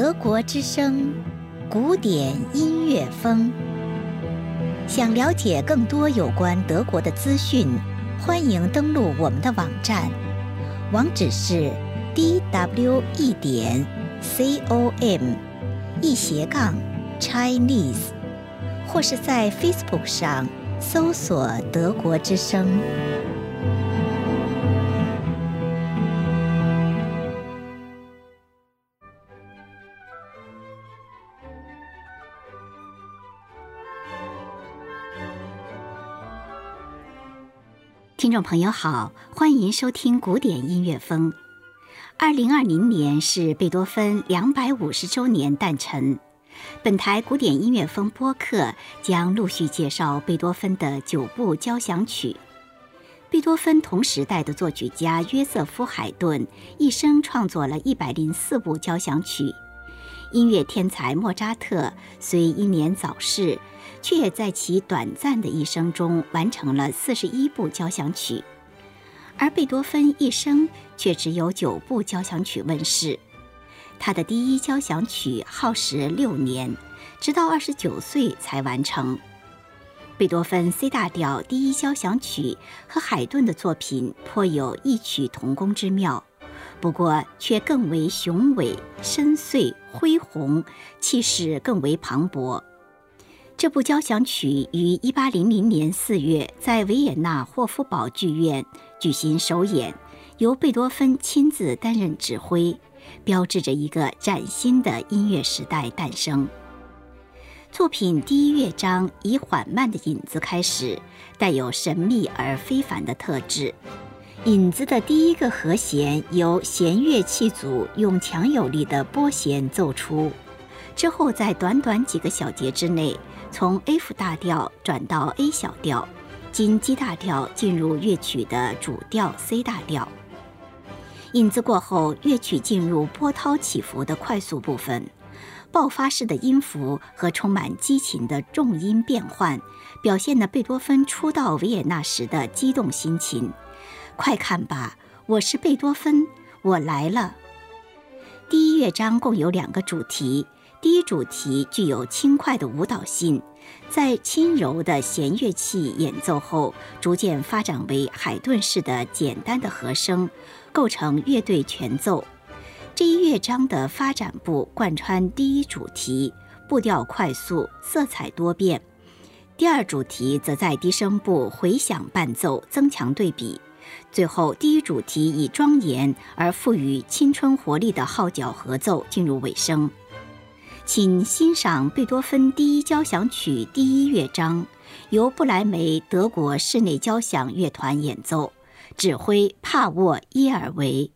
德国之声，古典音乐风。想了解更多有关德国的资讯，欢迎登录我们的网站，网址是 dwe.com/Chinese， 或是在 Facebook 上搜索德国之声。听众朋友好，欢迎收听古典音乐风。2020年是贝多芬250周年诞辰，本台古典音乐风播客将陆续介绍贝多芬的9部交响曲。贝多芬同时代的作曲家约瑟夫·海顿一生创作了104部交响曲。音乐天才莫扎特虽英年早逝，却也在其短暂的一生中完成了41部交响曲，而贝多芬一生却只有9部交响曲问世。他的第一交响曲耗时6年，直到29岁才完成。贝多芬 C 大调第一交响曲和海顿的作品颇有异曲同工之妙，不过却更为雄伟、深邃、恢宏，气势更为磅礴。这部交响曲于1800年4月在维也纳霍夫堡剧院举行首演，由贝多芬亲自担任指挥，标志着一个崭新的音乐时代诞生。作品第一乐章以缓慢的引子开始，带有神秘而非凡的特质。引子的第一个和弦由弦乐器组用强有力的拨弦奏出，之后在短短几个小节之内，从 F 大调转到 A 小调，经 G 大调进入乐曲的主调 C 大调。引子过后，乐曲进入波涛起伏的快速部分，爆发式的音符和充满激情的重音变换，表现了贝多芬初到维也纳时的激动心情。快看吧，我是贝多芬，我来了。第一乐章共有2个主题，第一主题具有轻快的舞蹈性，在轻柔的弦乐器演奏后，逐渐发展为海顿式的简单的和声，构成乐队全奏。这一乐章的发展部贯穿第一主题，步调快速，色彩多变。第二主题则在低声部回响伴奏，增强对比。最后，第一主题以庄严而富于青春活力的号角合奏进入尾声。请欣赏贝多芬第一交响曲第一乐章，由布莱梅德国室内交响乐团演奏，指挥帕沃·耶尔维。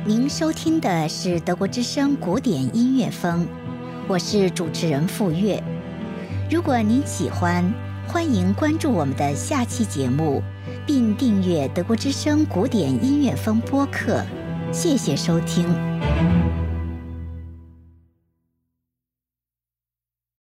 您收听的是德国之声古典音乐风，我是主持人傅月。如果您喜欢，欢迎关注我们的下期节目，并订阅德国之声古典音乐风播客。谢谢收听。